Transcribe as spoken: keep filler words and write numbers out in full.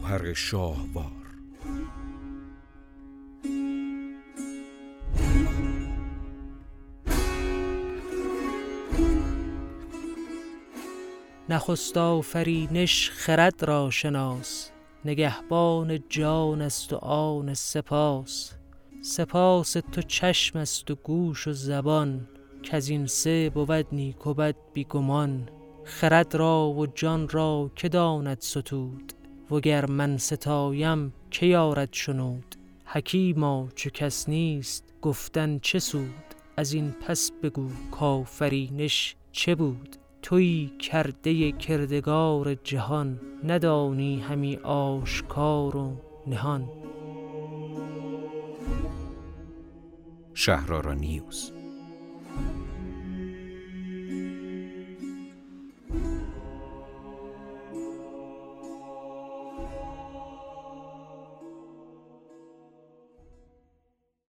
گوهر شاهوار. نخست آفرینش خرد را شناس، نگهبان جان است و آن سپاس. سپاس تو چشم است و گوش و زبان، کز این سه بود نیک و بد بی گمان. خرد را و جان را که داند ستود، وگر من ستایم که یارد شنود. حکیما چو کس نیست گفتن چه سود، از این پس بگو کآفرینش چه بود. تویی کرده کردگار جهان، ندانی همی آشکار و نهان. شهرآرا نیوز.